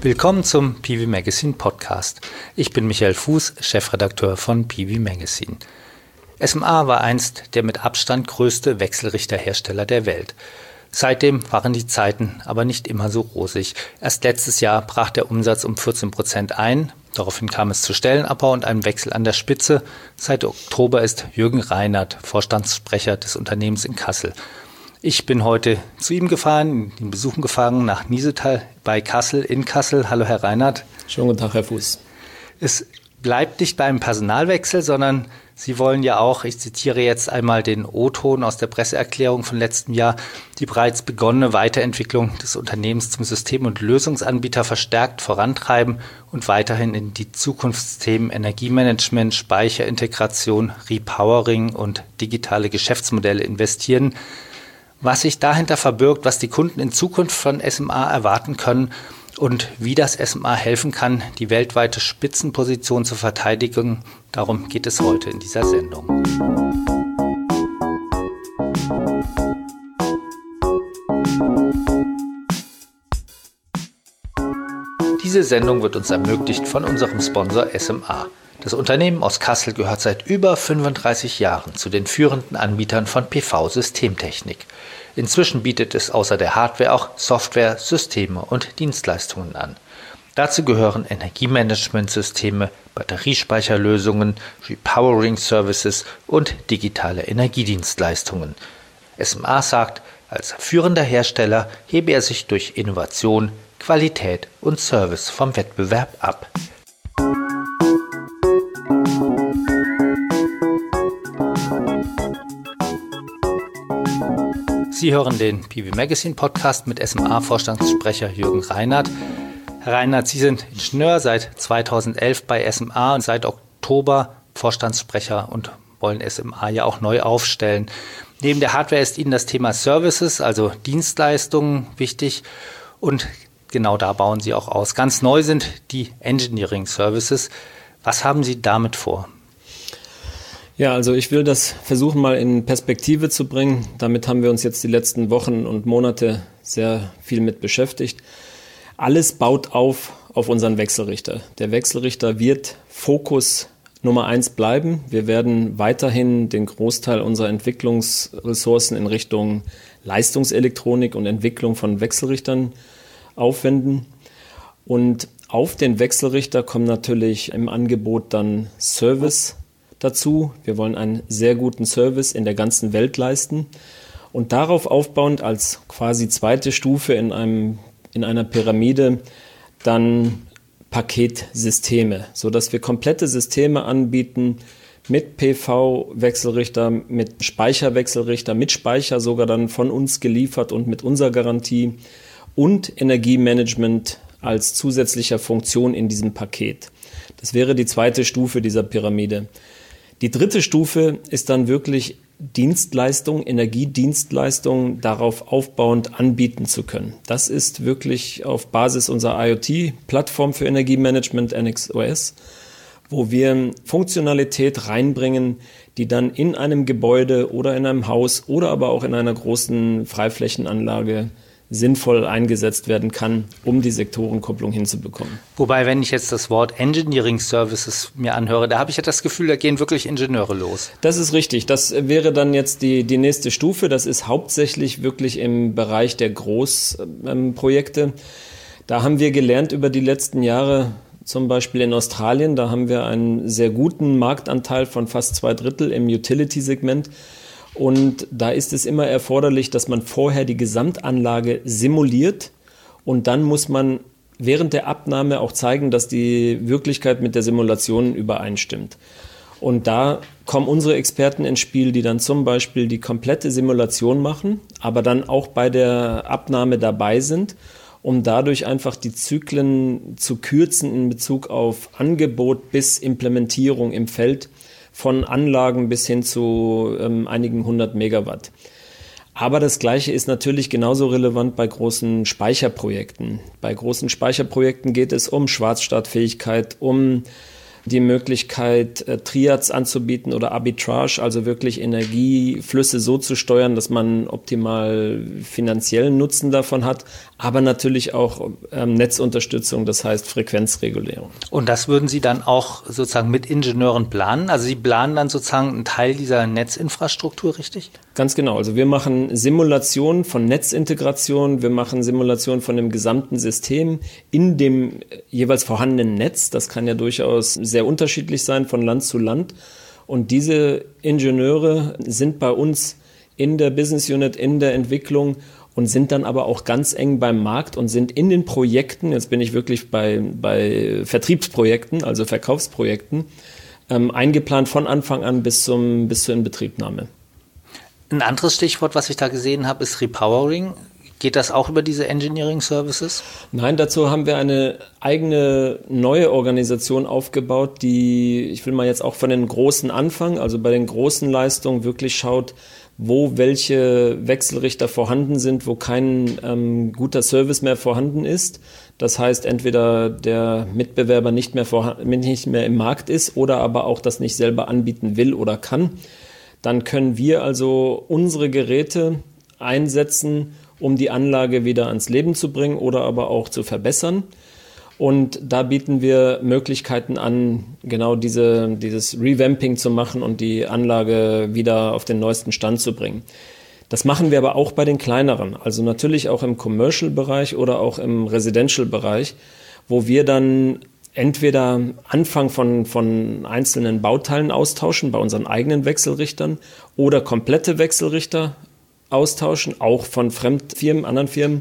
Willkommen zum PV Magazine Podcast. Ich bin Michael Fuß, Chefredakteur von PV Magazine. SMA war einst der mit Abstand größte Wechselrichterhersteller der Welt. Seitdem waren die Zeiten aber nicht immer so rosig. Erst letztes Jahr brach der Umsatz um 14% ein. Daraufhin kam es zu Stellenabbau und einem Wechsel an der Spitze. Seit Oktober ist Jürgen Reinert Vorstandssprecher des Unternehmens in Kassel. Ich bin heute zu ihm gefahren, ihn besuchen gefahren nach Niesetal bei Kassel, in Kassel. Hallo Herr Reinert. Schönen guten Tag, Herr Fuß. Es bleibt nicht beim Personalwechsel, sondern Sie wollen ja auch, ich zitiere jetzt einmal den O-Ton aus der Presseerklärung von letztem Jahr, die bereits begonnene Weiterentwicklung des Unternehmens zum System- und Lösungsanbieter verstärkt vorantreiben und weiterhin in die Zukunftsthemen Energiemanagement, Speicherintegration, Repowering und digitale Geschäftsmodelle investieren. Was sich dahinter verbirgt, was die Kunden in Zukunft von SMA erwarten können und wie das SMA helfen kann, die weltweite Spitzenposition zu verteidigen. Darum geht es heute in dieser Sendung. Diese Sendung wird uns ermöglicht von unserem Sponsor SMA. Das Unternehmen aus Kassel gehört seit über 35 Jahren zu den führenden Anbietern von PV-Systemtechnik. Inzwischen bietet es außer der Hardware auch Software, Systeme und Dienstleistungen an. Dazu gehören Energiemanagementsysteme, Batteriespeicherlösungen, Repowering-Services und digitale Energiedienstleistungen. SMA sagt, als führender Hersteller hebe er sich durch Innovation, Qualität und Service vom Wettbewerb ab. Sie hören den PV Magazine Podcast mit SMA-Vorstandssprecher Jürgen Reinert. Herr Reinert, Sie sind Ingenieur seit 2011 bei SMA und seit Oktober Vorstandssprecher und wollen SMA ja auch neu aufstellen. Neben der Hardware ist Ihnen das Thema Services, also Dienstleistungen, wichtig und genau da bauen Sie auch aus. Ganz neu sind die Engineering Services. Was haben Sie damit vor? Ja, also ich will das versuchen mal in Perspektive zu bringen. Damit haben wir uns jetzt die letzten Wochen und Monate sehr viel mit beschäftigt. Alles baut auf unseren Wechselrichter. Der Wechselrichter wird Fokus Nummer 1 bleiben. Wir werden weiterhin den Großteil unserer Entwicklungsressourcen in Richtung Leistungselektronik und Entwicklung von Wechselrichtern aufwenden. Und auf den Wechselrichter kommen natürlich im Angebot dann Service dazu. Wir wollen einen sehr guten Service in der ganzen Welt leisten und darauf aufbauend als quasi zweite Stufe in einer Pyramide dann Paketsysteme, sodass wir komplette Systeme anbieten mit PV-Wechselrichter, mit Speicherwechselrichter, mit Speicher sogar dann von uns geliefert und mit unserer Garantie und Energiemanagement als zusätzlicher Funktion in diesem Paket. Das wäre die zweite Stufe dieser Pyramide. Die dritte Stufe ist dann wirklich Dienstleistung, Energiedienstleistung darauf aufbauend anbieten zu können. Das ist wirklich auf Basis unserer IoT-Plattform für Energiemanagement NXOS, wo wir Funktionalität reinbringen, die dann in einem Gebäude oder in einem Haus oder aber auch in einer großen Freiflächenanlage sinnvoll eingesetzt werden kann, um die Sektorenkopplung hinzubekommen. Wobei, wenn ich jetzt das Wort Engineering Services mir anhöre, da habe ich ja das Gefühl, da gehen wirklich Ingenieure los. Das ist richtig. Das wäre dann jetzt die nächste Stufe. Das ist hauptsächlich wirklich im Bereich der Großprojekte. Da haben wir gelernt über die letzten Jahre, zum Beispiel in Australien, da haben wir einen sehr guten Marktanteil von fast 2/3 im Utility-Segment. Und da ist es immer erforderlich, dass man vorher die Gesamtanlage simuliert und dann muss man während der Abnahme auch zeigen, dass die Wirklichkeit mit der Simulation übereinstimmt. Und da kommen unsere Experten ins Spiel, die dann zum Beispiel die komplette Simulation machen, aber dann auch bei der Abnahme dabei sind, um dadurch einfach die Zyklen zu kürzen in Bezug auf Angebot bis Implementierung im Feld, von Anlagen bis hin zu einigen 100 Megawatt. Aber das Gleiche ist natürlich genauso relevant bei großen Speicherprojekten. Bei großen Speicherprojekten geht es um Schwarzstartfähigkeit, um die Möglichkeit, Triads anzubieten oder Arbitrage, also wirklich Energieflüsse so zu steuern, dass man optimal finanziellen Nutzen davon hat, aber natürlich auch Netzunterstützung, das heißt Frequenzregulierung. Und das würden Sie dann auch sozusagen mit Ingenieuren planen? Also Sie planen dann sozusagen einen Teil dieser Netzinfrastruktur, richtig? Ganz genau. Also wir machen Simulationen von Netzintegration, wir machen Simulationen von dem gesamten System in dem jeweils vorhandenen Netz. Das kann ja durchaus sehr unterschiedlich sein von Land zu Land. Und diese Ingenieure sind bei uns in der Business Unit, in der Entwicklung und sind dann aber auch ganz eng beim Markt und sind in den Projekten, jetzt bin ich wirklich bei Vertriebsprojekten, also Verkaufsprojekten, eingeplant von Anfang an bis zur Inbetriebnahme. Ein anderes Stichwort, was ich da gesehen habe, ist Repowering. Geht das auch über diese Engineering Services? Nein, dazu haben wir eine eigene neue Organisation aufgebaut, die, ich will mal jetzt auch von den großen anfangen, also bei den großen Leistungen wirklich schaut, wo welche Wechselrichter vorhanden sind, wo kein guter Service mehr vorhanden ist. Das heißt, entweder der Mitbewerber nicht mehr im Markt ist oder aber auch das nicht selber anbieten will oder kann. Dann können wir also unsere Geräte einsetzen, um die Anlage wieder ans Leben zu bringen oder aber auch zu verbessern. Und da bieten wir Möglichkeiten an, genau dieses Revamping zu machen und die Anlage wieder auf den neuesten Stand zu bringen. Das machen wir aber auch bei den kleineren, also natürlich auch im Commercial-Bereich oder auch im Residential-Bereich, wo wir dann entweder Anfang von einzelnen Bauteilen austauschen bei unseren eigenen Wechselrichtern oder komplette Wechselrichter austauschen, auch von Fremdfirmen, anderen Firmen,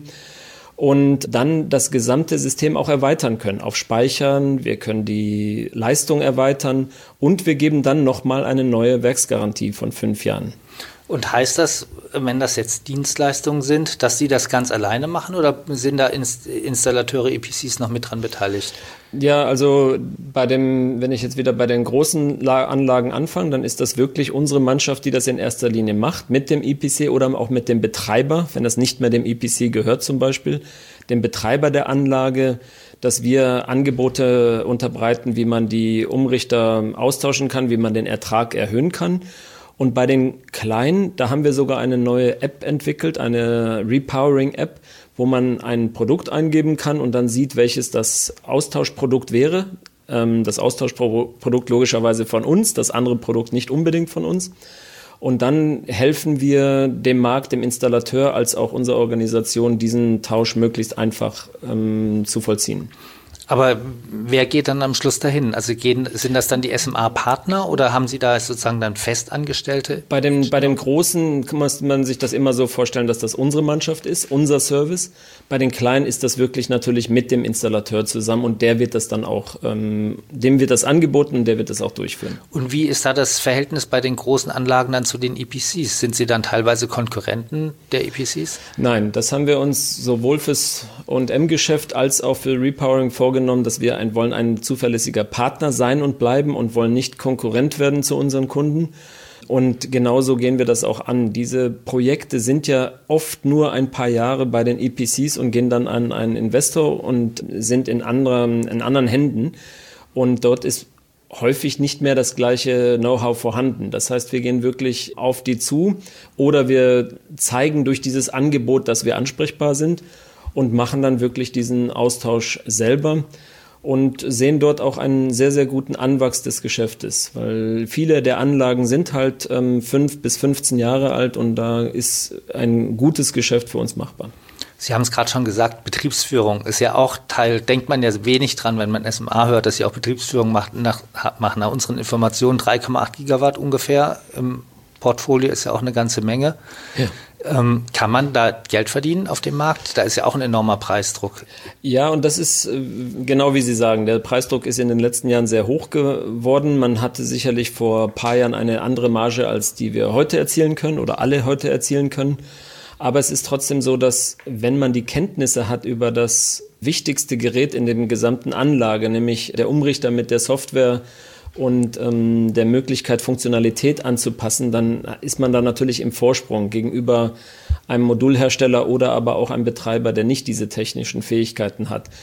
und dann das gesamte System auch erweitern können auf Speichern. Wir können die Leistung erweitern und wir geben dann nochmal eine neue Werksgarantie von 5 Jahren. Und heißt das, wenn das jetzt Dienstleistungen sind, dass Sie das ganz alleine machen oder sind da Installateure, EPCs noch mit dran beteiligt? Ja, also wenn ich jetzt wieder bei den großen Anlagen anfange, dann ist das wirklich unsere Mannschaft, die das in erster Linie macht, mit dem EPC oder auch mit dem Betreiber, wenn das nicht mehr dem EPC gehört zum Beispiel, dem Betreiber der Anlage, dass wir Angebote unterbreiten, wie man die Umrichter austauschen kann, wie man den Ertrag erhöhen kann. Und bei den Kleinen, da haben wir sogar eine neue App entwickelt, eine Repowering-App, wo man ein Produkt eingeben kann und dann sieht, welches das Austauschprodukt wäre. Das Austauschprodukt logischerweise von uns, das andere Produkt nicht unbedingt von uns. Und dann helfen wir dem Markt, dem Installateur als auch unserer Organisation, diesen Tausch möglichst einfach zu vollziehen. Aber wer geht dann am Schluss dahin? Also sind das dann die SMA-Partner oder haben Sie da sozusagen dann Festangestellte? Bei den Großen muss man sich das immer so vorstellen, dass das unsere Mannschaft ist, unser Service. Bei den Kleinen ist das wirklich natürlich mit dem Installateur zusammen und der wird das dann auch, dem wird das angeboten und der wird das auch durchführen. Und wie ist da das Verhältnis bei den großen Anlagen dann zu den EPCs? Sind Sie dann teilweise Konkurrenten der EPCs? Nein, das haben wir uns sowohl fürs O&M-Geschäft als auch für Repowering vorgenommen, dass wir wollen ein zuverlässiger Partner sein und bleiben und wollen nicht Konkurrent werden zu unseren Kunden. Und genauso gehen wir das auch an. Diese Projekte sind ja oft nur ein paar Jahre bei den EPCs und gehen dann an einen Investor und sind in anderen Händen. Und dort ist häufig nicht mehr das gleiche Know-how vorhanden. Das heißt, wir gehen wirklich auf die zu oder wir zeigen durch dieses Angebot, dass wir ansprechbar sind und machen dann wirklich diesen Austausch selber und sehen dort auch einen sehr, sehr guten Anwachs des Geschäftes, weil viele der Anlagen sind halt 5 bis 15 Jahre alt und da ist ein gutes Geschäft für uns machbar. Sie haben es gerade schon gesagt, Betriebsführung ist ja auch Teil, denkt man ja wenig dran, wenn man SMA hört, dass sie auch Betriebsführung machen. Nach unseren Informationen 3,8 Gigawatt ungefähr im Portfolio ist ja auch eine ganze Menge. Ja. Kann man da Geld verdienen auf dem Markt? Da ist ja auch ein enormer Preisdruck. Ja, und das ist genau wie Sie sagen, der Preisdruck ist in den letzten Jahren sehr hoch geworden. Man hatte sicherlich vor ein paar Jahren eine andere Marge, als die wir heute erzielen können oder alle heute erzielen können. Aber es ist trotzdem so, dass wenn man die Kenntnisse hat über das wichtigste Gerät in dem gesamten Anlage, nämlich der Umrichter mit der Software und der Möglichkeit, Funktionalität anzupassen, dann ist man da natürlich im Vorsprung gegenüber einem Modulhersteller oder aber auch einem Betreiber, der nicht diese technischen Fähigkeiten hat.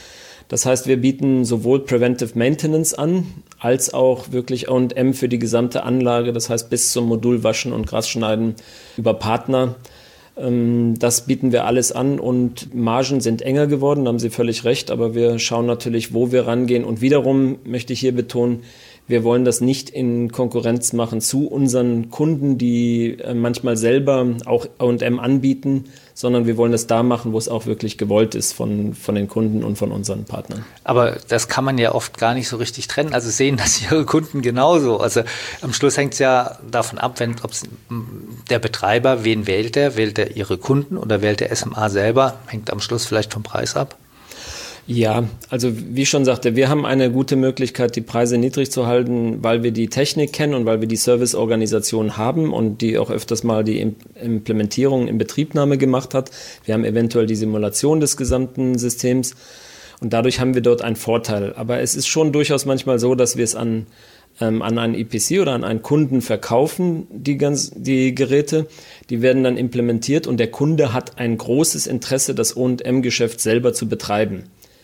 Das heißt, wir bieten sowohl Preventive Maintenance an, als auch wirklich O&M für die gesamte Anlage, das heißt bis zum Modulwaschen und Grasschneiden über Partner. Das bieten wir alles an und Margen sind enger geworden, da haben Sie völlig recht, aber wir schauen natürlich, wo wir rangehen und wiederum möchte ich hier betonen, wir wollen das nicht in Konkurrenz machen zu unseren Kunden, die manchmal selber auch O&M anbieten, sondern wir wollen das da machen, wo es auch wirklich gewollt ist von den Kunden und von unseren Partnern. Aber das kann man ja oft gar nicht so richtig trennen. Also sehen das Ihre Kunden genauso. Also am Schluss hängt es ja davon ab, ob der Betreiber, wen wählt er? Wählt er Ihre Kunden oder wählt der SMA selber? Hängt am Schluss vielleicht vom Preis ab? Ja, also wie ich schon sagte, wir haben eine gute Möglichkeit, die Preise niedrig zu halten, weil wir die Technik kennen und weil wir die Serviceorganisation haben und die auch öfters mal die Implementierung in Betriebnahme gemacht hat. Wir haben eventuell die Simulation des gesamten Systems und dadurch haben wir dort einen Vorteil. Aber es ist schon durchaus manchmal so, dass wir es an einen EPC oder an einen Kunden verkaufen, die Geräte. Die werden dann implementiert und der Kunde hat ein großes Interesse, das O&M-Geschäft selber zu betreiben.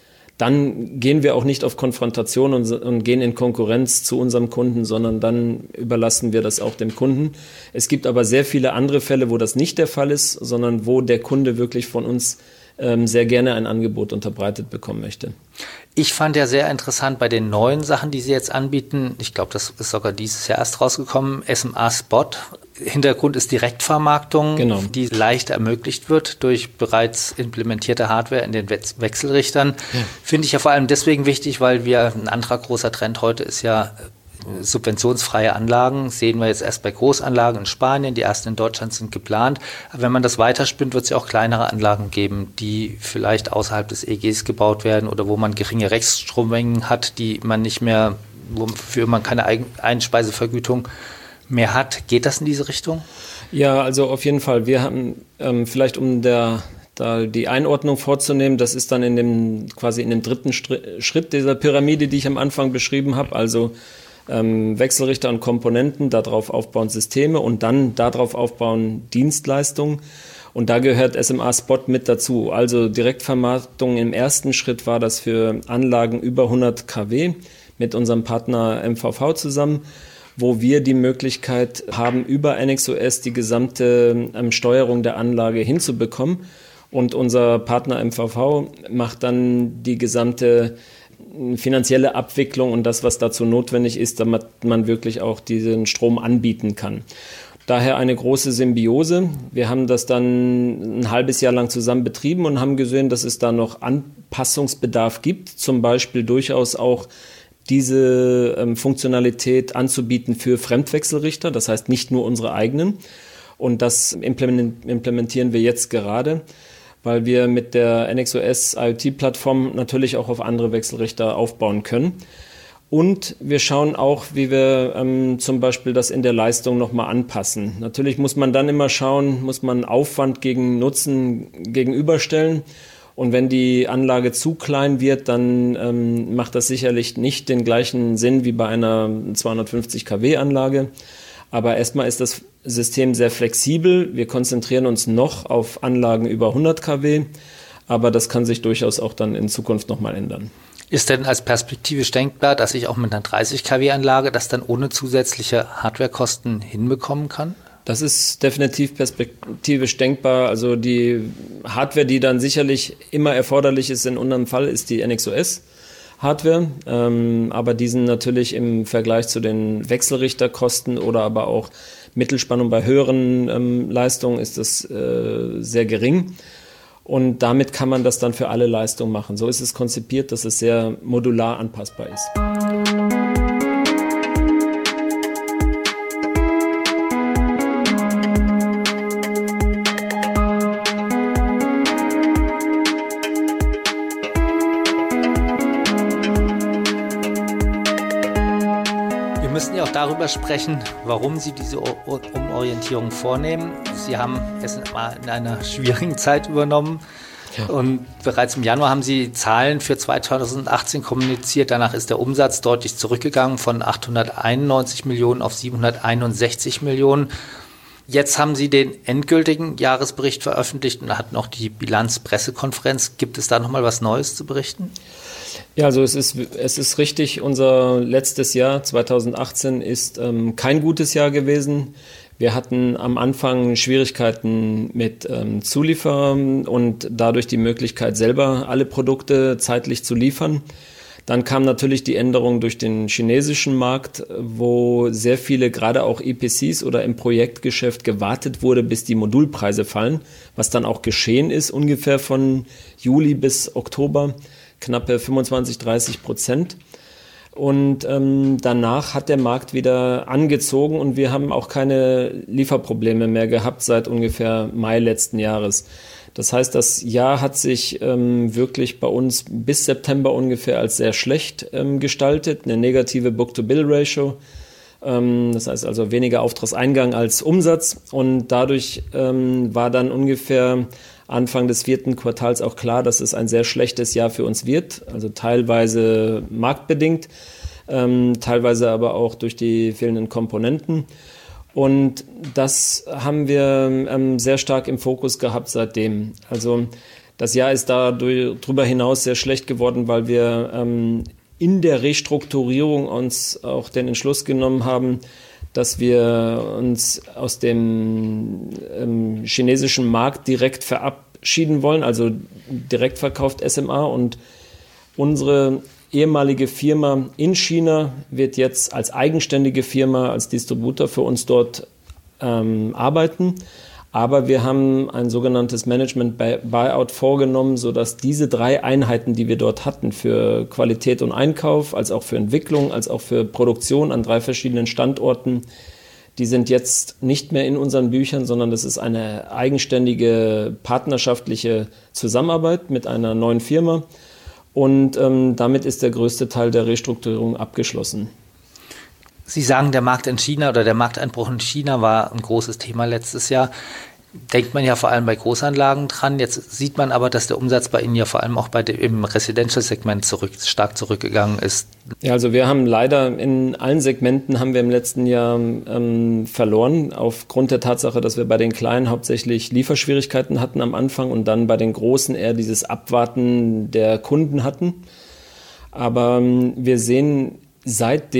Dann gehen wir auch nicht auf Konfrontation und gehen in Konkurrenz zu unserem Kunden, sondern dann überlassen wir das auch dem Kunden. Es gibt aber sehr viele andere Fälle, wo das nicht der Fall ist, sondern wo der Kunde wirklich von uns sehr gerne ein Angebot unterbreitet bekommen möchte. Ich fand ja sehr interessant bei den neuen Sachen, die Sie jetzt anbieten, ich glaube, das ist sogar dieses Jahr erst rausgekommen, SMA Spot. Hintergrund ist Direktvermarktung, genau, die leicht ermöglicht wird durch bereits implementierte Hardware in den Wechselrichtern. Ja. Finde ich ja vor allem deswegen wichtig, weil ein anderer großer Trend heute ist ja subventionsfreie Anlagen. Sehen wir jetzt erst bei Großanlagen in Spanien, die ersten in Deutschland sind geplant. Aber wenn man das weiterspinnt, wird es ja auch kleinere Anlagen geben, die vielleicht außerhalb des EEGs gebaut werden oder wo man geringe Reststrommengen hat, die man nicht mehr, wofür man keine Einspeisevergütung mehr hat. Geht das in diese Richtung? Ja, also auf jeden Fall. Wir haben vielleicht da die Einordnung vorzunehmen, das ist dann quasi in dem dritten Schritt dieser Pyramide, die ich am Anfang beschrieben habe, also Wechselrichter und Komponenten, darauf aufbauen Systeme und dann darauf aufbauen Dienstleistungen. Und da gehört SMA Spot mit dazu. Also Direktvermarktung im ersten Schritt war das für Anlagen über 100 kW mit unserem Partner MVV zusammen, wo wir die Möglichkeit haben, über NXOS die gesamte Steuerung der Anlage hinzubekommen. Und unser Partner MVV macht dann die gesamte finanzielle Abwicklung und das, was dazu notwendig ist, damit man wirklich auch diesen Strom anbieten kann. Daher eine große Symbiose. Wir haben das dann ein halbes Jahr lang zusammen betrieben und haben gesehen, dass es da noch Anpassungsbedarf gibt, zum Beispiel durchaus auch diese Funktionalität anzubieten für Fremdwechselrichter, das heißt nicht nur unsere eigenen. Und das implementieren wir jetzt gerade, weil wir mit der NXOS IoT-Plattform natürlich auch auf andere Wechselrichter aufbauen können. Und wir schauen auch, wie wir zum Beispiel das in der Leistung nochmal anpassen. Natürlich muss man dann immer schauen, muss man Aufwand gegen Nutzen gegenüberstellen. Und wenn die Anlage zu klein wird, dann macht das sicherlich nicht den gleichen Sinn wie bei einer 250 kW Anlage. Aber erstmal ist das System sehr flexibel. Wir konzentrieren uns noch auf Anlagen über 100 kW, aber das kann sich durchaus auch dann in Zukunft nochmal ändern. Ist denn als perspektivisch denkbar, dass ich auch mit einer 30 kW Anlage das dann ohne zusätzliche Hardwarekosten hinbekommen kann? Das ist definitiv perspektivisch denkbar. Also die Hardware, die dann sicherlich immer erforderlich ist in unserem Fall, ist die NXOS. Hardware, aber die sind natürlich im Vergleich zu den Wechselrichterkosten oder aber auch Mittelspannung bei höheren Leistungen ist das sehr gering. Und damit kann man das dann für alle Leistungen machen. So ist es konzipiert, dass es sehr modular anpassbar ist. Darüber sprechen, warum Sie diese Umorientierung vornehmen. Sie haben es in einer schwierigen Zeit übernommen. Ja. Und bereits im Januar haben Sie Zahlen für 2018 kommuniziert. Danach ist der Umsatz deutlich zurückgegangen von 891 Millionen auf 761 Millionen. Jetzt haben Sie den endgültigen Jahresbericht veröffentlicht und hatten auch die Bilanzpressekonferenz. Gibt es da nochmal was Neues zu berichten? Ja, also es ist richtig, unser letztes Jahr 2018 ist kein gutes Jahr gewesen. Wir hatten am Anfang Schwierigkeiten mit Zulieferern und dadurch die Möglichkeit, selber alle Produkte zeitlich zu liefern. Dann kam natürlich die Änderung durch den chinesischen Markt, wo sehr viele, gerade auch EPCs oder im Projektgeschäft gewartet wurde, bis die Modulpreise fallen, was dann auch geschehen ist, ungefähr von Juli bis Oktober, knappe 25-30%. Und danach hat der Markt wieder angezogen und wir haben auch keine Lieferprobleme mehr gehabt seit ungefähr Mai letzten Jahres. Das heißt, das Jahr hat sich wirklich bei uns bis September ungefähr als sehr schlecht gestaltet, eine negative Book-to-Bill-Ratio. Das heißt also weniger Auftragseingang als Umsatz und dadurch war dann ungefähr Anfang des 4. Quartals auch klar, dass es ein sehr schlechtes Jahr für uns wird, also teilweise marktbedingt, teilweise aber auch durch die fehlenden Komponenten. Und das haben wir sehr stark im Fokus gehabt seitdem. Also das Jahr ist darüber hinaus sehr schlecht geworden, weil wir in der Restrukturierung uns auch den Entschluss genommen haben, dass wir uns aus dem chinesischen Markt direkt verabschieden wollen, also direkt verkauft SMA, und unsere ehemalige Firma in China wird jetzt als eigenständige Firma, als Distributor für uns dort arbeiten. Aber wir haben ein sogenanntes Management-Buyout vorgenommen, sodass diese 3 Einheiten, die wir dort hatten, für Qualität und Einkauf, als auch für Entwicklung, als auch für Produktion an 3 verschiedenen Standorten, die sind jetzt nicht mehr in unseren Büchern, sondern das ist eine eigenständige partnerschaftliche Zusammenarbeit mit einer neuen Firma. Und damit ist der größte Teil der Restrukturierung abgeschlossen. Sie sagen, der Markt in China oder der Markteinbruch in China war ein großes Thema letztes Jahr. Denkt man ja vor allem bei Großanlagen dran. Jetzt sieht man aber, dass der Umsatz bei Ihnen ja vor allem auch im Residential-Segment stark zurückgegangen ist. Ja, also wir haben leider in allen Segmenten haben wir im letzten Jahr verloren, aufgrund der Tatsache, dass wir bei den Kleinen hauptsächlich Lieferschwierigkeiten hatten am Anfang und dann bei den Großen eher dieses Abwarten der Kunden hatten. Aber wir sehen seit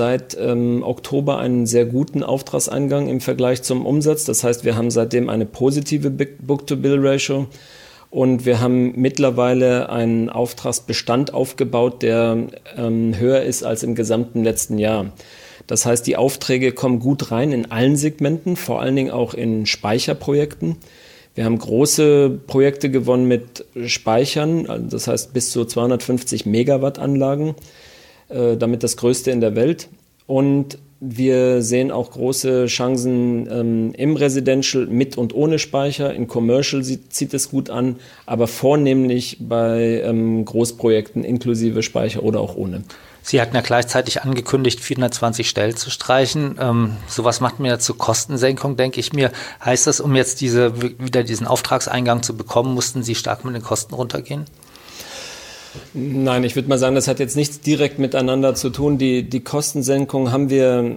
Oktober einen sehr guten Auftragseingang im Vergleich zum Umsatz. Das heißt, wir haben seitdem eine positive Book-to-Bill-Ratio und wir haben mittlerweile einen Auftragsbestand aufgebaut, der höher ist als im gesamten letzten Jahr. Das heißt, die Aufträge kommen gut rein in allen Segmenten, vor allen Dingen auch in Speicherprojekten. Wir haben große Projekte gewonnen mit Speichern, das heißt bis zu 250 Megawatt Anlagen. Damit das größte in der Welt. Und wir sehen auch große Chancen im Residential mit und ohne Speicher. In Commercial zieht es gut an, aber vornehmlich bei Großprojekten inklusive Speicher oder auch ohne. Sie hatten ja gleichzeitig angekündigt, 420 Stellen zu streichen. Sowas macht mir ja zur Kostensenkung, denke ich mir. Heißt das, um jetzt wieder diesen Auftragseingang zu bekommen, mussten Sie stark mit den Kosten runtergehen? Nein, ich würde mal sagen, das hat jetzt nichts direkt miteinander zu tun. Die Kostensenkung haben wir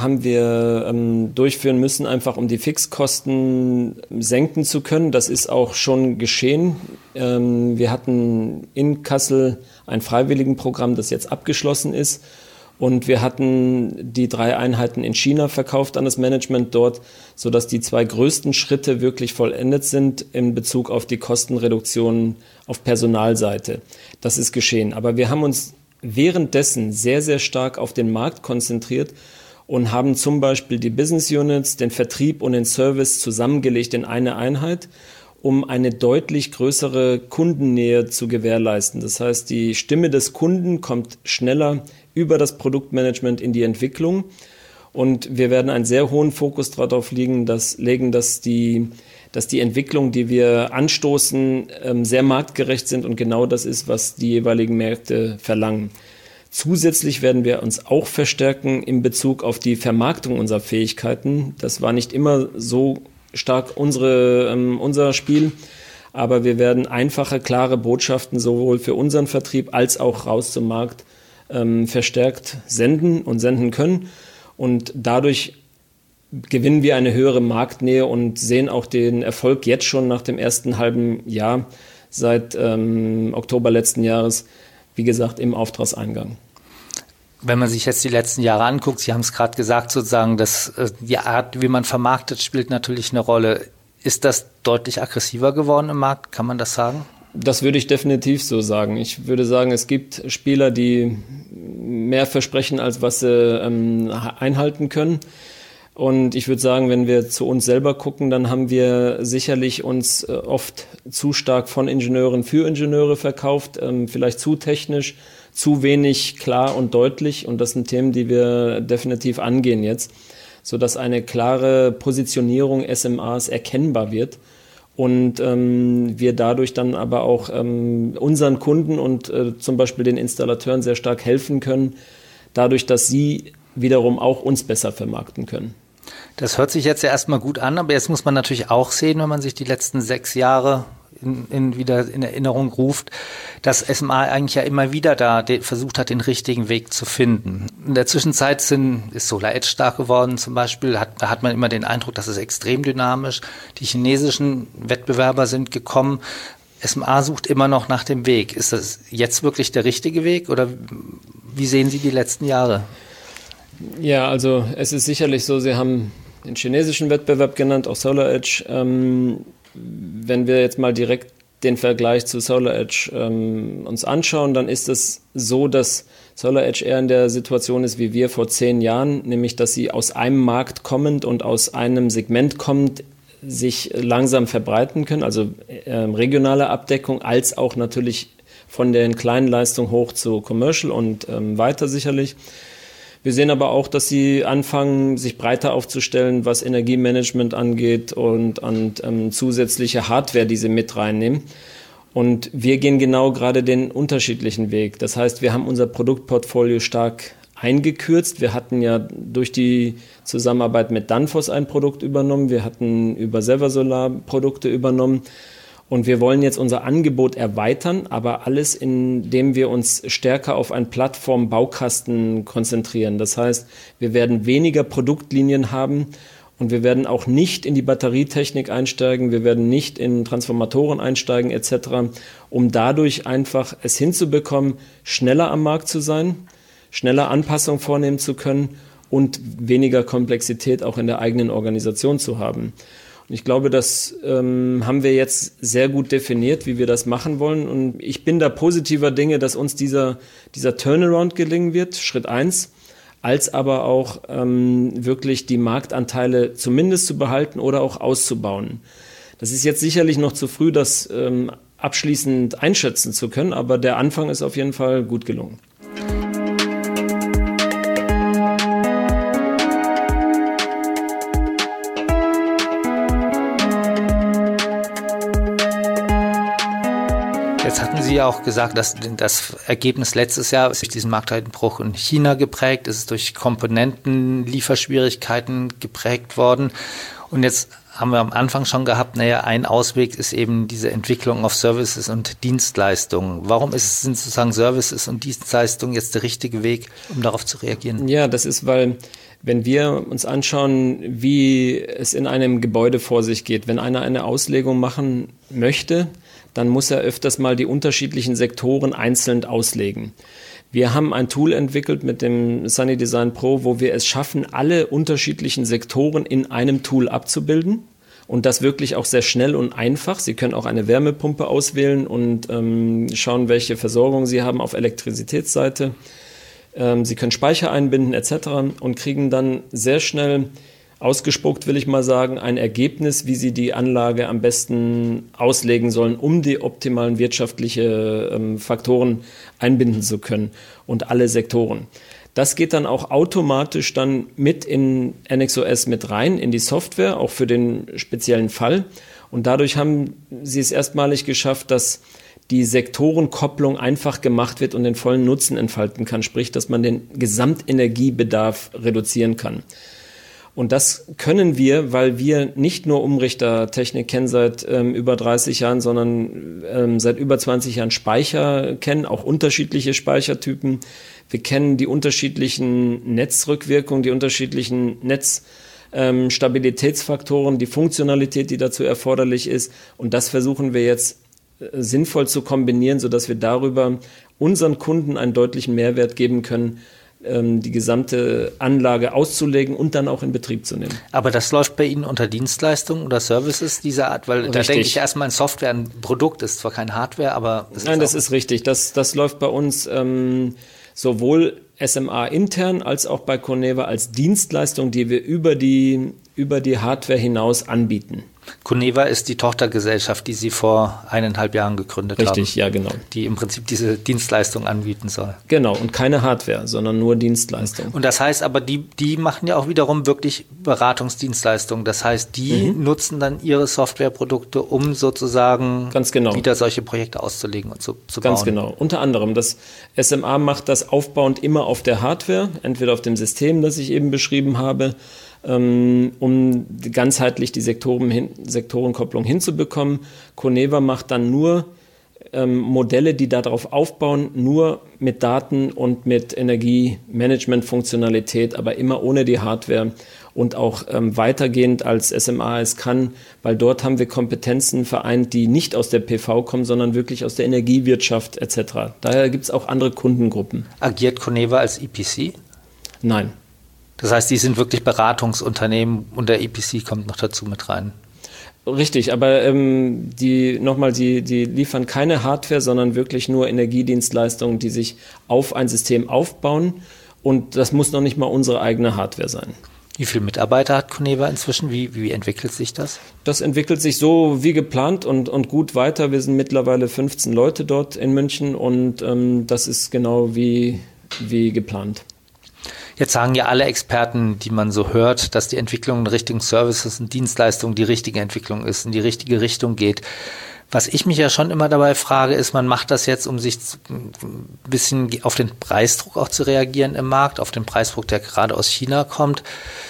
durchführen müssen, einfach um die Fixkosten senken zu können. Das ist auch schon geschehen. Wir hatten in Kassel ein Freiwilligenprogramm, das jetzt abgeschlossen ist. Und wir hatten die 3 Einheiten in China verkauft an das Management dort, sodass die 2 größten Schritte wirklich vollendet sind in Bezug auf die Kostenreduktion auf Personalseite. Das ist geschehen. Aber wir haben uns währenddessen sehr, sehr stark auf den Markt konzentriert und haben zum Beispiel die Business Units, den Vertrieb und den Service zusammengelegt in eine Einheit, um eine deutlich größere Kundennähe zu gewährleisten. Das heißt, die Stimme des Kunden kommt schneller über das Produktmanagement in die Entwicklung. Und wir werden einen sehr hohen Fokus darauf legen, dass die Entwicklung, die wir anstoßen, sehr marktgerecht sind und genau das ist, was die jeweiligen Märkte verlangen. Zusätzlich werden wir uns auch verstärken in Bezug auf die Vermarktung unserer Fähigkeiten. Das war nicht immer so stark unser Spiel, aber wir werden einfache, klare Botschaften sowohl für unseren Vertrieb als auch raus zum Markt verstärkt senden können und dadurch gewinnen wir eine höhere Marktnähe und sehen auch den Erfolg jetzt schon nach dem ersten halben Jahr seit Oktober letzten Jahres, wie gesagt, im Auftragseingang. Wenn man sich jetzt die letzten Jahre anguckt, Sie haben es gerade gesagt, sozusagen, dass die Art, wie man vermarktet, spielt natürlich eine Rolle. Ist das deutlich aggressiver geworden im Markt? Kann man das sagen? Das würde ich definitiv so sagen. Ich würde sagen, es gibt Spieler, die mehr versprechen, als was sie einhalten können. Und ich würde sagen, wenn wir zu uns selber gucken, dann haben wir sicherlich uns oft zu stark von Ingenieuren für Ingenieure verkauft, vielleicht zu technisch, zu wenig klar und deutlich. Und das sind Themen, die wir definitiv angehen jetzt, sodass eine klare Positionierung SMAs erkennbar wird und wir dadurch dann aber auch unseren Kunden und zum Beispiel den Installateuren sehr stark helfen können, dadurch, dass sie wiederum auch uns besser vermarkten können. Das hört sich jetzt ja erstmal gut an, aber jetzt muss man natürlich auch sehen, wenn man sich die letzten 6 Jahre wieder in Erinnerung ruft, dass SMA eigentlich ja immer wieder versucht hat, den richtigen Weg zu finden. In der Zwischenzeit ist SolarEdge stark geworden zum Beispiel. Da hat man immer den Eindruck, das ist extrem dynamisch. Die chinesischen Wettbewerber sind gekommen. SMA sucht immer noch nach dem Weg. Ist das jetzt wirklich der richtige Weg oder wie sehen Sie die letzten Jahre? Ja, also es ist sicherlich so, Sie haben den chinesischen Wettbewerb genannt, auch SolarEdge. Wenn wir jetzt mal direkt den Vergleich zu SolarEdge uns anschauen, dann ist es so, dass SolarEdge eher in der Situation ist wie wir vor 10 Jahren, nämlich dass sie aus einem Markt kommend und aus einem Segment kommend sich langsam verbreiten können, also regionale Abdeckung, als auch natürlich von den kleinen Leistungen hoch zu Commercial und weiter sicherlich. Wir sehen aber auch, dass sie anfangen, sich breiter aufzustellen, was Energiemanagement angeht und zusätzliche Hardware, die sie mit reinnehmen. Und wir gehen genau gerade den unterschiedlichen Weg. Das heißt, wir haben unser Produktportfolio stark eingekürzt. Wir hatten ja durch die Zusammenarbeit mit Danfoss ein Produkt übernommen. Wir hatten über Seversolar Produkte übernommen. Und wir wollen jetzt unser Angebot erweitern, aber alles, indem wir uns stärker auf einen Plattform-Baukasten konzentrieren. Das heißt, wir werden weniger Produktlinien haben und wir werden auch nicht in die Batterietechnik einsteigen, wir werden nicht in Transformatoren einsteigen etc., um dadurch einfach es hinzubekommen, schneller am Markt zu sein, schneller Anpassungen vornehmen zu können und weniger Komplexität auch in der eigenen Organisation zu haben. Ich glaube, das haben wir jetzt sehr gut definiert, wie wir das machen wollen. Und ich bin da positiver Dinge, dass uns dieser Turnaround gelingen wird, Schritt 1, als aber auch wirklich die Marktanteile zumindest zu behalten oder auch auszubauen. Das ist jetzt sicherlich noch zu früh, das abschließend einschätzen zu können, aber der Anfang ist auf jeden Fall gut gelungen. Jetzt hatten Sie ja auch gesagt, dass das Ergebnis letztes Jahr ist durch diesen Markteinbruch in China geprägt, es ist durch Komponentenlieferschwierigkeiten geprägt worden. Und jetzt haben wir am Anfang schon gehabt, ein Ausweg ist eben diese Entwicklung auf Services und Dienstleistungen. Warum sind sozusagen Services und Dienstleistungen jetzt der richtige Weg, um darauf zu reagieren? Ja, das ist, weil wenn wir uns anschauen, wie es in einem Gebäude vor sich geht, wenn einer eine Auslegung machen möchte, dann muss er öfters mal die unterschiedlichen Sektoren einzeln auslegen. Wir haben ein Tool entwickelt mit dem Sunny Design Pro, wo wir es schaffen, alle unterschiedlichen Sektoren in einem Tool abzubilden und das wirklich auch sehr schnell und einfach. Sie können auch eine Wärmepumpe auswählen und schauen, welche Versorgung Sie haben auf Elektrizitätsseite. Sie können Speicher einbinden etc. und kriegen dann sehr schnell ausgespuckt, will ich mal sagen, ein Ergebnis, wie Sie die Anlage am besten auslegen sollen, um die optimalen wirtschaftlichen Faktoren einbinden zu können und alle Sektoren. Das geht dann auch automatisch dann mit in NXOS mit rein, in die Software, auch für den speziellen Fall. Und dadurch haben Sie es erstmalig geschafft, dass die Sektorenkopplung einfach gemacht wird und den vollen Nutzen entfalten kann, sprich, dass man den Gesamtenergiebedarf reduzieren kann. Und das können wir, weil wir nicht nur Umrichtertechnik kennen seit über 30 Jahren, sondern seit über 20 Jahren Speicher kennen, auch unterschiedliche Speichertypen. Wir kennen die unterschiedlichen Netzrückwirkungen, die unterschiedlichen Stabilitätsfaktoren, die Funktionalität, die dazu erforderlich ist. Und das versuchen wir jetzt sinnvoll zu kombinieren, sodass wir darüber unseren Kunden einen deutlichen Mehrwert geben können, die gesamte Anlage auszulegen und dann auch in Betrieb zu nehmen. Aber das läuft bei Ihnen unter Dienstleistungen oder Services dieser Art? Weil da denke ich erstmal an Software, ein Produkt ist zwar kein Hardware, aber... Nein, das ist richtig. Das läuft bei uns sowohl SMA intern als auch bei Coneva als Dienstleistung, die wir über die Hardware hinaus anbieten. Coneva ist die Tochtergesellschaft, die Sie vor 1,5 Jahren gegründet haben. Richtig, ja, genau. Die im Prinzip diese Dienstleistung anbieten soll. Genau, und keine Hardware, sondern nur Dienstleistung. Und das heißt aber, die machen ja auch wiederum wirklich Beratungsdienstleistungen. Das heißt, die nutzen dann ihre Softwareprodukte, um sozusagen ganz genau wieder solche Projekte auszulegen und zu bauen. Ganz genau. Unter anderem, das SMA macht das aufbauend immer auf der Hardware, entweder auf dem System, das ich eben beschrieben habe, um ganzheitlich die Sektorenkopplung hinzubekommen. Coneva macht dann nur Modelle, die darauf aufbauen, nur mit Daten und mit Energiemanagement-Funktionalität, aber immer ohne die Hardware und auch weitergehend als SMA es kann, weil dort haben wir Kompetenzen vereint, die nicht aus der PV kommen, sondern wirklich aus der Energiewirtschaft etc. Daher gibt es auch andere Kundengruppen. Agiert Coneva als EPC? Nein. Das heißt, die sind wirklich Beratungsunternehmen und der EPC kommt noch dazu mit rein. Richtig, aber die liefern keine Hardware, sondern wirklich nur Energiedienstleistungen, die sich auf ein System aufbauen und das muss noch nicht mal unsere eigene Hardware sein. Wie viele Mitarbeiter hat Coneva inzwischen? Wie entwickelt sich das? Das entwickelt sich so wie geplant und gut weiter. Wir sind mittlerweile 15 Leute dort in München und das ist genau wie geplant. Jetzt sagen ja alle Experten, die man so hört, dass die Entwicklung in Richtung Services und Dienstleistungen die richtige Entwicklung ist, in die richtige Richtung geht. Was ich mich ja schon immer dabei frage, ist, man macht das jetzt, um sich ein bisschen auf den Preisdruck auch zu reagieren im Markt, auf den Preisdruck, der gerade aus China kommt.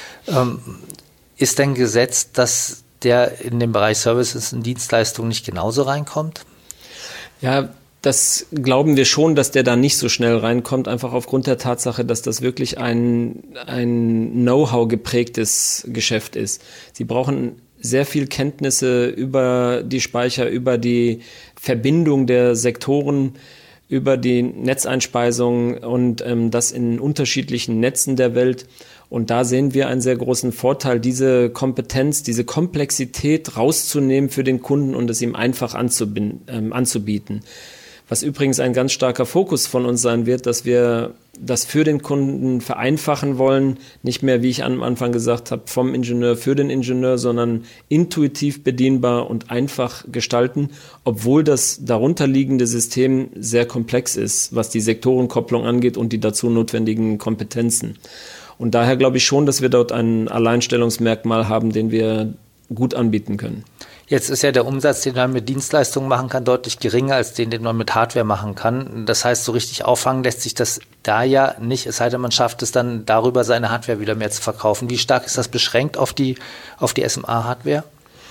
Ist denn gesetzt, dass der in den Bereich Services und Dienstleistungen nicht genauso reinkommt? Ja, das glauben wir schon, dass der da nicht so schnell reinkommt, einfach aufgrund der Tatsache, dass das wirklich ein Know-how geprägtes Geschäft ist. Sie brauchen sehr viel Kenntnisse über die Speicher, über die Verbindung der Sektoren, über die Netzeinspeisung und das in unterschiedlichen Netzen der Welt. Und da sehen wir einen sehr großen Vorteil, diese Kompetenz, diese Komplexität rauszunehmen für den Kunden und es ihm einfach anzubieten. Was übrigens ein ganz starker Fokus von uns sein wird, dass wir das für den Kunden vereinfachen wollen, nicht mehr, wie ich am Anfang gesagt habe, vom Ingenieur für den Ingenieur, sondern intuitiv bedienbar und einfach gestalten, obwohl das darunterliegende System sehr komplex ist, was die Sektorenkopplung angeht und die dazu notwendigen Kompetenzen. Und daher glaube ich schon, dass wir dort ein Alleinstellungsmerkmal haben, den wir gut anbieten können. Jetzt ist ja der Umsatz, den man mit Dienstleistungen machen kann, deutlich geringer als den man mit Hardware machen kann. Das heißt, so richtig auffangen lässt sich das da ja nicht, es sei denn, man schafft es dann darüber, seine Hardware wieder mehr zu verkaufen. Wie stark ist das beschränkt auf die SMA-Hardware?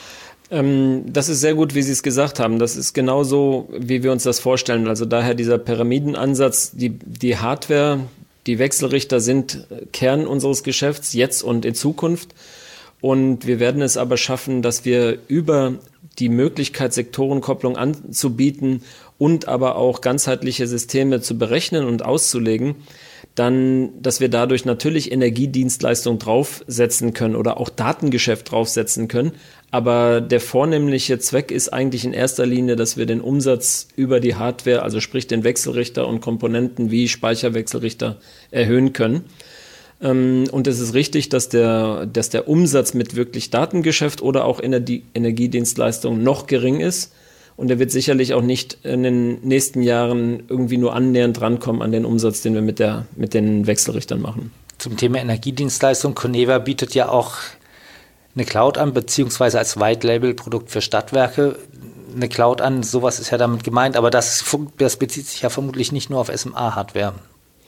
Das ist sehr gut, wie Sie es gesagt haben. Das ist genauso, wie wir uns das vorstellen. Also daher dieser Pyramidenansatz, die Hardware, die Wechselrichter sind Kern unseres Geschäfts, jetzt und in Zukunft. Und wir werden es aber schaffen, dass wir über die Möglichkeit, Sektorenkopplung anzubieten und aber auch ganzheitliche Systeme zu berechnen und auszulegen, dann, dass wir dadurch natürlich Energiedienstleistung draufsetzen können oder auch Datengeschäft draufsetzen können. Aber der vornehmliche Zweck ist eigentlich in erster Linie, dass wir den Umsatz über die Hardware, also sprich den Wechselrichter und Komponenten wie Speicherwechselrichter, erhöhen können. Und es ist richtig, dass der Umsatz mit wirklich Datengeschäft oder auch Energiedienstleistungen noch gering ist. Und er wird sicherlich auch nicht in den nächsten Jahren irgendwie nur annähernd rankommen an den Umsatz, den wir mit den Wechselrichtern machen. Zum Thema Energiedienstleistung, Coneva bietet ja auch eine Cloud an, beziehungsweise als White-Label-Produkt für Stadtwerke eine Cloud an. Sowas ist ja damit gemeint, aber das bezieht sich ja vermutlich nicht nur auf SMA-Hardware.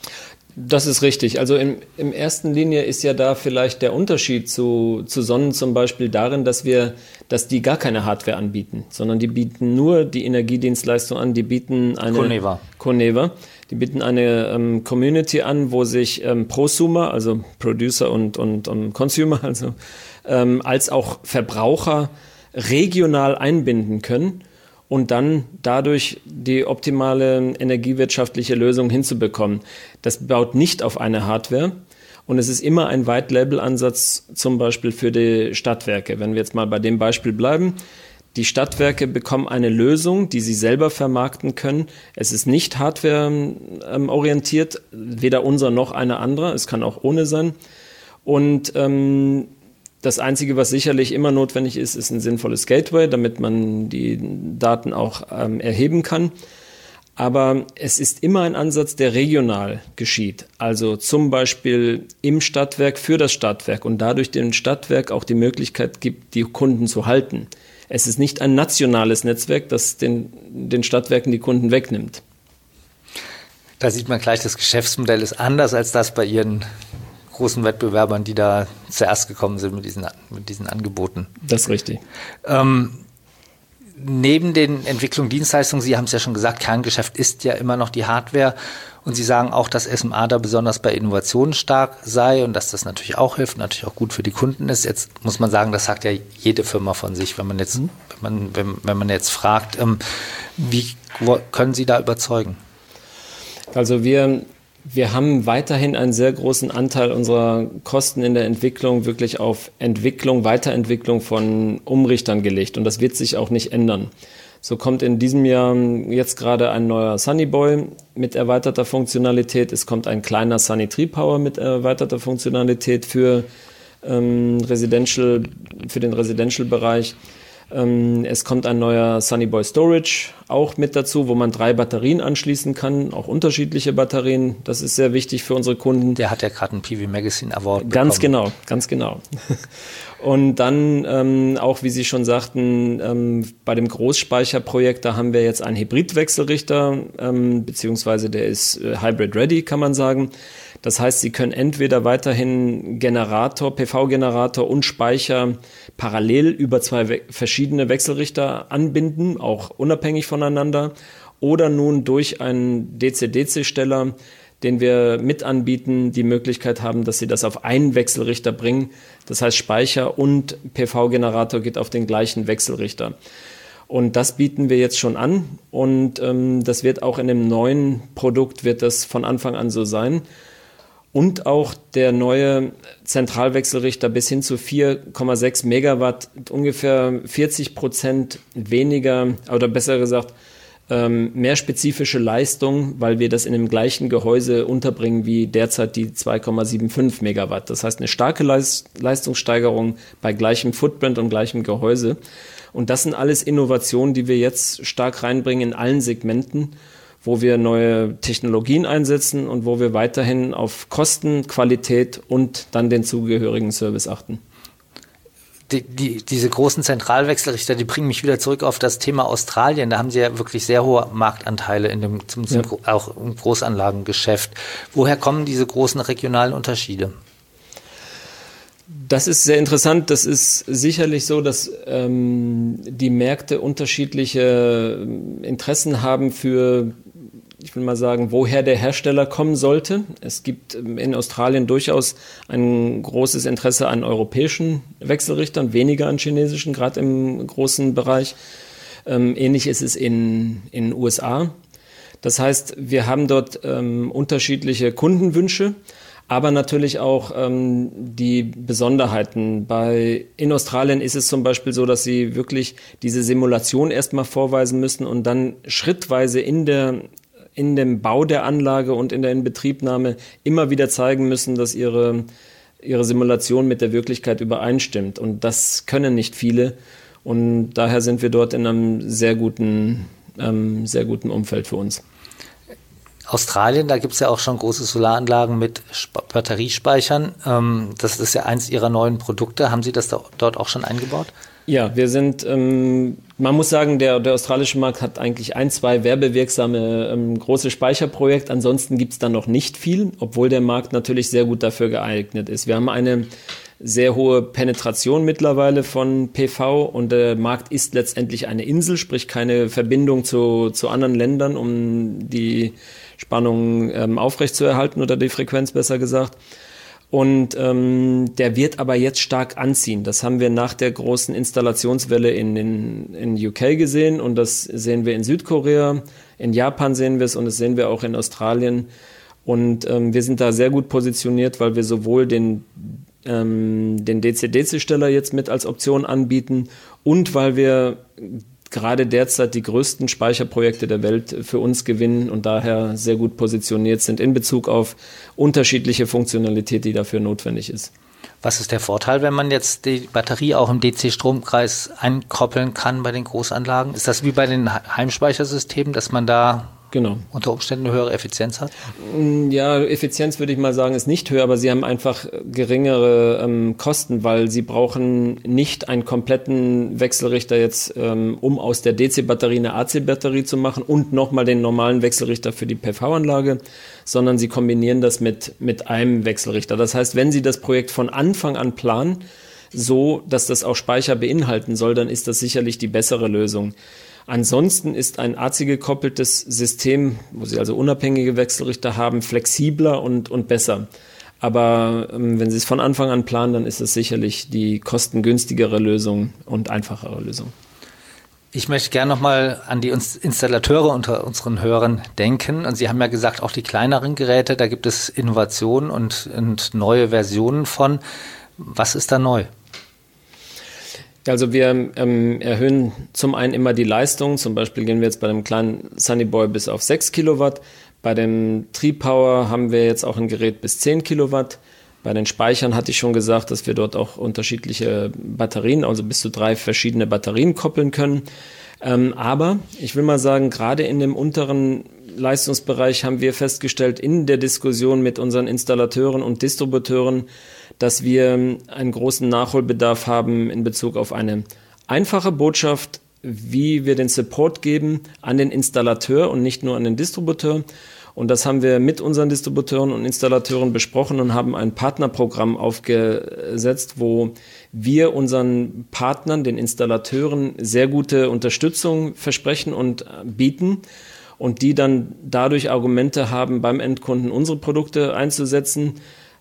Das ist richtig. Also im ersten Linie ist ja da vielleicht der Unterschied zu Sonnen zum Beispiel darin, dass die gar keine Hardware anbieten, sondern die bieten nur die Energiedienstleistung an, die bieten eine Coneva. Die bieten eine Community an, wo sich Prosumer, also Producer und Consumer, also als auch Verbraucher regional einbinden können und dann dadurch die optimale energiewirtschaftliche Lösung hinzubekommen. Das baut nicht auf eine Hardware und es ist immer ein White-Label-Ansatz, zum Beispiel für die Stadtwerke. Wenn wir jetzt mal bei dem Beispiel bleiben, die Stadtwerke bekommen eine Lösung, die sie selber vermarkten können. Es ist nicht hardware-orientiert, weder unser noch eine andere. Es kann auch ohne sein. Und das Einzige, was sicherlich immer notwendig ist, ist ein sinnvolles Gateway, damit man die Daten auch erheben kann. Aber es ist immer ein Ansatz, der regional geschieht. Also zum Beispiel im Stadtwerk für das Stadtwerk und dadurch dem Stadtwerk auch die Möglichkeit gibt, die Kunden zu halten. Es ist nicht ein nationales Netzwerk, das den Stadtwerken die Kunden wegnimmt. Da sieht man gleich, das Geschäftsmodell ist anders als das bei Ihren großen Wettbewerbern, die da zuerst gekommen sind mit diesen Angeboten. Das ist richtig. Neben den Entwicklungen, Dienstleistungen, Sie haben es ja schon gesagt, Kerngeschäft ist ja immer noch die Hardware und Sie sagen auch, dass SMA da besonders bei Innovationen stark sei und dass das natürlich auch hilft, natürlich auch gut für die Kunden ist. Jetzt muss man sagen, das sagt ja jede Firma von sich, wenn man jetzt fragt, wie können Sie da überzeugen? Also wir haben weiterhin einen sehr großen Anteil unserer Kosten in der Entwicklung wirklich auf Weiterentwicklung von Umrichtern gelegt. Und das wird sich auch nicht ändern. So kommt in diesem Jahr jetzt gerade ein neuer Sunny Boy mit erweiterter Funktionalität. Es kommt ein kleiner Sunny Tree Power mit erweiterter Funktionalität für den Residential-Bereich. Es kommt ein neuer Sunny Boy Storage auch mit dazu, wo man 3 Batterien anschließen kann, auch unterschiedliche Batterien. Das ist sehr wichtig für unsere Kunden. Der hat ja gerade einen PV Magazine Award bekommen. Ganz genau. Und dann auch, wie Sie schon sagten, bei dem Großspeicherprojekt, da haben wir jetzt einen Hybridwechselrichter, beziehungsweise der ist Hybrid Ready, kann man sagen. Das heißt, Sie können entweder weiterhin PV-Generator und Speicher parallel über 2 verschiedene Wechselrichter anbinden, auch unabhängig voneinander, oder nun durch einen DC-DC-Steller, den wir mit anbieten, die Möglichkeit haben, dass Sie das auf einen Wechselrichter bringen. Das heißt, Speicher und PV-Generator geht auf den gleichen Wechselrichter. Und das bieten wir jetzt schon an und das wird auch in dem neuen Produkt wird das von Anfang an so sein. Und auch der neue Zentralwechselrichter bis hin zu 4,6 Megawatt, ungefähr 40% weniger, oder besser gesagt, mehr spezifische Leistung, weil wir das in dem gleichen Gehäuse unterbringen wie derzeit die 2,75 Megawatt. Das heißt, eine starke Leistungssteigerung bei gleichem Footprint und gleichem Gehäuse. Und das sind alles Innovationen, die wir jetzt stark reinbringen in allen Segmenten, wo wir neue Technologien einsetzen und wo wir weiterhin auf Kosten, Qualität und dann den zugehörigen Service achten. Diese großen Zentralwechselrichter, die bringen mich wieder zurück auf das Thema Australien. Da haben Sie ja wirklich sehr hohe Marktanteile auch im Großanlagengeschäft. Woher kommen diese großen regionalen Unterschiede? Das ist sehr interessant. Das ist sicherlich so, dass die Märkte unterschiedliche Interessen haben für, ich will mal sagen, woher der Hersteller kommen sollte. Es gibt in Australien durchaus ein großes Interesse an europäischen Wechselrichtern, weniger an chinesischen, gerade im großen Bereich. Ähnlich ist es in den USA. Das heißt, wir haben dort unterschiedliche Kundenwünsche, aber natürlich auch die Besonderheiten. In Australien ist es zum Beispiel so, dass sie wirklich diese Simulation erstmal vorweisen müssen und dann schrittweise in dem Bau der Anlage und in der Inbetriebnahme immer wieder zeigen müssen, dass ihre Simulation mit der Wirklichkeit übereinstimmt. Und das können nicht viele. Und daher sind wir dort in einem sehr guten Umfeld für uns. Australien, da gibt es ja auch schon große Solaranlagen mit Batteriespeichern. Das ist ja eins Ihrer neuen Produkte. Haben Sie das dort auch schon eingebaut? Ja, wir sind Man muss sagen, der australische Markt hat eigentlich 2 werbewirksame große Speicherprojekte. Ansonsten gibt es da noch nicht viel, obwohl der Markt natürlich sehr gut dafür geeignet ist. Wir haben eine sehr hohe Penetration mittlerweile von PV und der Markt ist letztendlich eine Insel, sprich keine Verbindung zu anderen Ländern, um die Spannung aufrechtzuerhalten oder die Frequenz besser gesagt. Und der wird aber jetzt stark anziehen. Das haben wir nach der großen Installationswelle in UK gesehen und das sehen wir in Südkorea, in Japan sehen wir es und das sehen wir auch in Australien. Und wir sind da sehr gut positioniert, weil wir sowohl den DC-DC-Steller jetzt mit als Option anbieten und weil wir gerade derzeit die größten Speicherprojekte der Welt für uns gewinnen und daher sehr gut positioniert sind in Bezug auf unterschiedliche Funktionalität, die dafür notwendig ist. Was ist der Vorteil, wenn man jetzt die Batterie auch im DC-Stromkreis einkoppeln kann bei den Großanlagen? Ist das wie bei den Heimspeichersystemen, dass man da unter Umständen eine höhere Effizienz hat? Ja, Effizienz würde ich mal sagen, ist nicht höher, aber sie haben einfach geringere Kosten, weil sie brauchen nicht einen kompletten Wechselrichter jetzt, um aus der DC-Batterie eine AC-Batterie zu machen und nochmal den normalen Wechselrichter für die PV-Anlage, sondern sie kombinieren das mit einem Wechselrichter. Das heißt, wenn sie das Projekt von Anfang an planen, so dass das auch Speicher beinhalten soll, dann ist das sicherlich die bessere Lösung. Ansonsten ist ein AC-gekoppeltes System, wo Sie also unabhängige Wechselrichter haben, flexibler und besser. Aber wenn Sie es von Anfang an planen, dann ist es sicherlich die kostengünstigere Lösung und einfachere Lösung. Ich möchte gerne nochmal an die Installateure unter unseren Hörern denken. Und Sie haben ja gesagt, auch die kleineren Geräte, da gibt es Innovationen und neue Versionen von. Was ist da neu? Also wir erhöhen zum einen immer die Leistung, zum Beispiel gehen wir jetzt bei dem kleinen Sunnyboy bis auf 6 Kilowatt, bei dem Tri-Power haben wir jetzt auch ein Gerät bis 10 Kilowatt, bei den Speichern hatte ich schon gesagt, dass wir dort auch unterschiedliche Batterien, also bis zu 3 verschiedene Batterien koppeln können, aber ich will mal sagen, gerade in dem unteren Leistungsbereich haben wir festgestellt in der Diskussion mit unseren Installateuren und Distributeuren, dass wir einen großen Nachholbedarf haben in Bezug auf eine einfache Botschaft, wie wir den Support geben an den Installateur und nicht nur an den Distributeur. Und das haben wir mit unseren Distributeuren und Installateuren besprochen und haben ein Partnerprogramm aufgesetzt, wo wir unseren Partnern, den Installateuren, sehr gute Unterstützung versprechen und bieten und die dann dadurch Argumente haben, beim Endkunden unsere Produkte einzusetzen,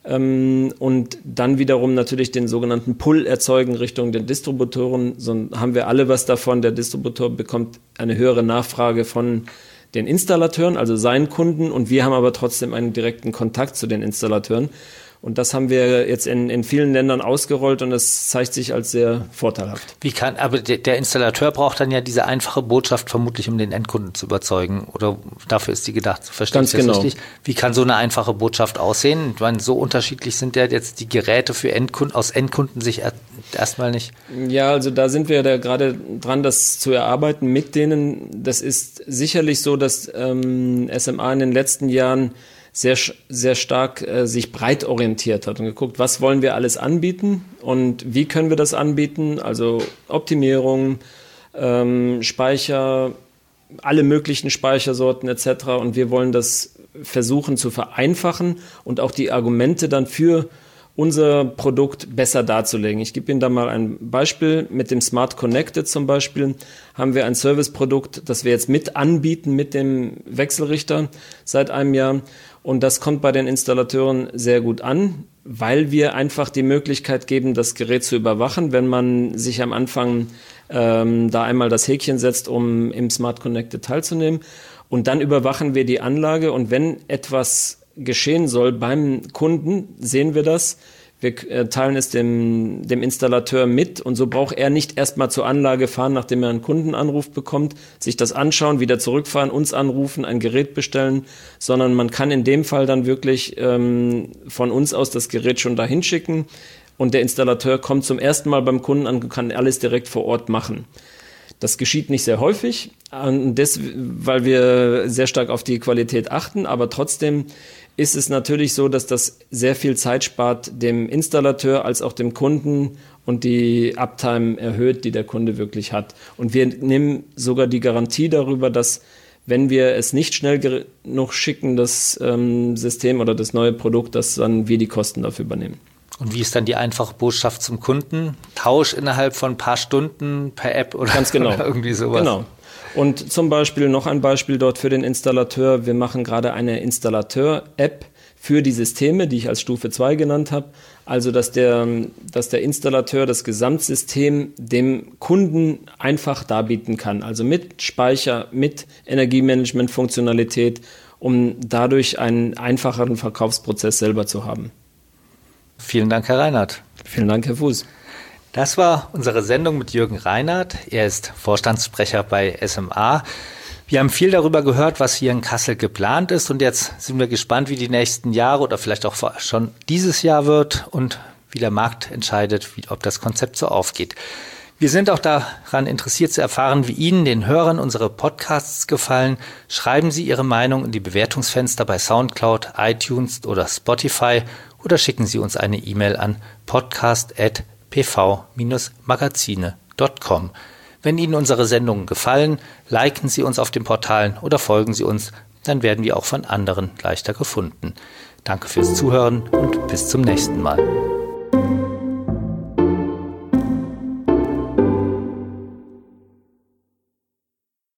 und dann wiederum natürlich den sogenannten Pull erzeugen Richtung den Distributeuren. So haben wir alle was davon. Der Distributeur bekommt eine höhere Nachfrage von den Installateuren, also seinen Kunden, und wir haben aber trotzdem einen direkten Kontakt zu den Installateuren. Und das haben wir jetzt in vielen Ländern ausgerollt und das zeigt sich als sehr vorteilhaft. Aber der Installateur braucht dann ja diese einfache Botschaft vermutlich, um den Endkunden zu überzeugen. Oder dafür ist die gedacht. Verstehe ich das richtig? Wie kann so eine einfache Botschaft aussehen? Ich meine, so unterschiedlich sind ja jetzt die Geräte für Endkunden, aus Endkundensicht erstmal nicht. Ja, also da sind wir da gerade dran, das zu erarbeiten mit denen. Das ist sicherlich so, dass SMA in den letzten Jahren sehr, sehr stark sich breit orientiert hat und geguckt, was wollen wir alles anbieten und wie können wir das anbieten, also Optimierung, Speicher, alle möglichen Speichersorten etc. Und wir wollen das versuchen zu vereinfachen und auch die Argumente dann für unser Produkt besser darzulegen. Ich gebe Ihnen da mal ein Beispiel. Mit dem Smart Connected zum Beispiel haben wir ein Serviceprodukt, das wir jetzt mit anbieten mit dem Wechselrichter seit einem Jahr. Und das kommt bei den Installateuren sehr gut an, weil wir einfach die Möglichkeit geben, das Gerät zu überwachen, wenn man sich am Anfang da einmal das Häkchen setzt, um im Smart Connected teilzunehmen. Und dann überwachen wir die Anlage und wenn etwas geschehen soll beim Kunden, sehen wir das. Wir teilen es dem Installateur mit und so braucht er nicht erstmal zur Anlage fahren, nachdem er einen Kundenanruf bekommt, sich das anschauen, wieder zurückfahren, uns anrufen, ein Gerät bestellen, sondern man kann in dem Fall dann wirklich von uns aus das Gerät schon dahin schicken und der Installateur kommt zum ersten Mal beim Kunden an und kann alles direkt vor Ort machen. Das geschieht nicht sehr häufig, weil wir sehr stark auf die Qualität achten, aber trotzdem ist es natürlich so, dass das sehr viel Zeit spart, dem Installateur als auch dem Kunden, und die Uptime erhöht, die der Kunde wirklich hat. Und wir nehmen sogar die Garantie darüber, dass, wenn wir es nicht schnell genug schicken, das System oder das neue Produkt, dass dann wir die Kosten dafür übernehmen. Und wie ist dann die einfache Botschaft zum Kunden? Tausch innerhalb von ein paar Stunden per App oder, ganz genau. Oder irgendwie sowas? Genau. Und zum Beispiel noch ein Beispiel dort für den Installateur. Wir machen gerade eine Installateur-App für die Systeme, die ich als Stufe 2 genannt habe. Also, dass der Installateur das Gesamtsystem dem Kunden einfach darbieten kann. Also mit Speicher, mit Energiemanagement-Funktionalität, um dadurch einen einfacheren Verkaufsprozess selber zu haben. Vielen Dank, Herr Reinhardt. Vielen Dank, Herr Fuß. Das war unsere Sendung mit Jürgen Reinhardt. Er ist Vorstandssprecher bei SMA. Wir haben viel darüber gehört, was hier in Kassel geplant ist, und jetzt sind wir gespannt, wie die nächsten Jahre oder vielleicht auch schon dieses Jahr wird und wie der Markt entscheidet, ob das Konzept so aufgeht. Wir sind auch daran interessiert zu erfahren, wie Ihnen, den Hörern, unsere Podcasts gefallen. Schreiben Sie Ihre Meinung in die Bewertungsfenster bei SoundCloud, iTunes oder Spotify oder schicken Sie uns eine E-Mail an podcast@pv-magazine.com. Wenn Ihnen unsere Sendungen gefallen, liken Sie uns auf den Portalen oder folgen Sie uns, dann werden wir auch von anderen leichter gefunden. Danke fürs Zuhören und bis zum nächsten Mal.